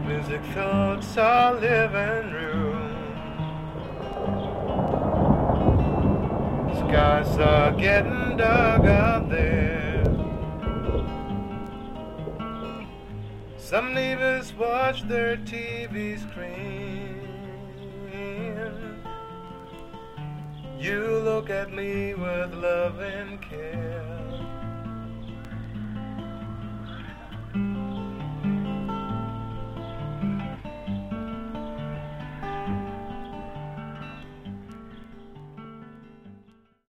Music fills our living room. Skies are getting dark out there. Some neighbors watch their TV screen. You look at me with love and care.